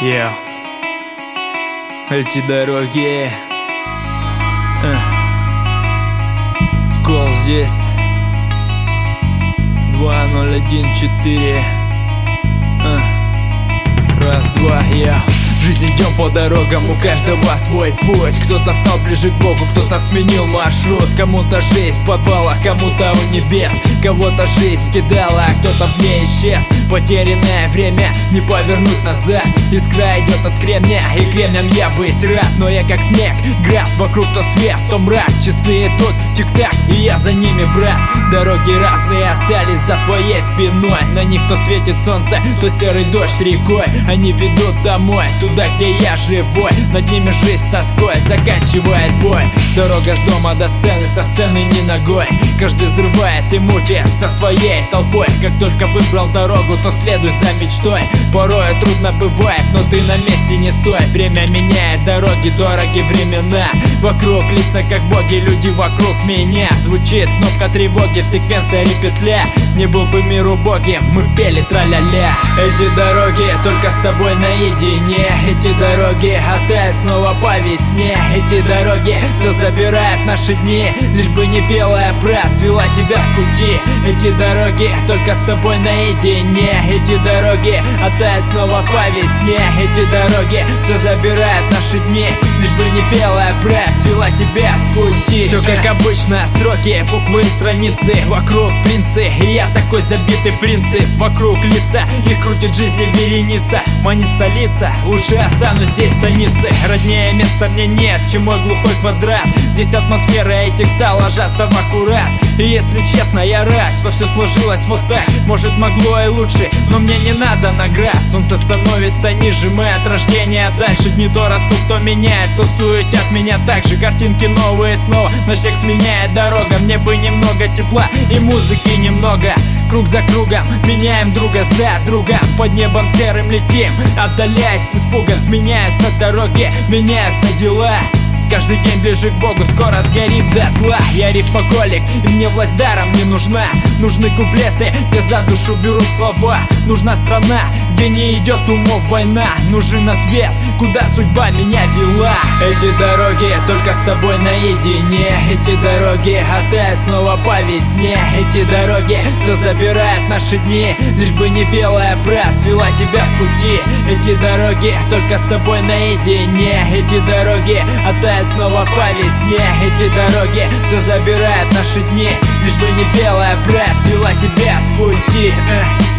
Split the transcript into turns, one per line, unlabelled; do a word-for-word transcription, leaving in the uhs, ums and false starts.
Yeah. Эти дороги. uh. Кол здесь два ноль один четыре. uh. Раз, два, я yeah. В жизни идем по дорогам, у каждого свой путь. Кто-то стал ближе к Богу, кто-то сменил маршрут. Кому-то жизнь в подвалах, кому-то у небес. Кого-то жизнь кидала, а кто-то в ней исчез. Потерянное время, не повернуть назад. Искра идет от кремня, и кремнем я быть рад. Но я как снег, град, вокруг то свет, то мрак. Часы идут, тик-так, и я за ними, брат. Дороги разные остались за твоей спиной. На них то светит солнце, то серый дождь рекой. Они ведут домой, туда, где я живой. Над ними жизнь с тоской заканчивает бой. Дорога с дома до сцены, со сцены ни ногой. Каждый взрывает и мутит со своей толпой. Как только выбрал дорогу, то следуй за мечтой. Порой трудно бывает, но ты на месте не стой. Время меняет дороги, дороги времена. Вокруг лица как боги, люди вокруг меня. Звучит кнопка тревоги в секвенции репетля. Не был бы мир убогим, мы пели тра-ля-ля. Эти дороги только с тобой наедине. Эти дороги опять снова по весне. Эти дороги все забирают наши дни. Лишь бы не белая брат свела тебя с пути. Эти дороги только с тобой наедине. Эти дороги опять снова по весне. Эти дороги все забирают наши дни. Лишь бы не белая брат свела тебя с пути. Все как обычно, строки, буквы и страницы. Вокруг принцы, и я такой забитый принцип. Вокруг лица, их крутит жизни вереница. Манит столица, лучше останусь здесь в станице. Роднее места мне нет, чем мой глухой квадрат. Здесь атмосфера и текста ложатся в аккурат. И если честно, я рад, что все сложилось вот так. Может, могло и лучше, но мне не надо наград. Солнце становится ниже, мы от рождения дальше. Дни то растут, то меняет, то суетят меня так же. Картинки новые снова, наш текст меняет дорога. Мне бы немного тепла и музыки немного. Круг за кругом, меняем друга за другом. Под небом серым летим, отдаляясь с испугом. Сменяются дороги, меняются дела. Каждый день ближе к Богу, скоро сгорим дотла. Я рифмоголик, и мне власть даром не нужна. Нужны куплеты, где за душу берут слова. Нужна страна, где не идет умов война. Нужен ответ, куда судьба меня вела. Эти дороги только с тобой наедине. Эти дороги опять снова по весне. Эти дороги все забирают наши дни. Лишь бы не белая брат свела тебя с пути. Эти дороги только с тобой наедине. Эти дороги опять снова по весне. Эти дороги все забирают наши дни. Лишь бы не белая брат свела тебя с пути.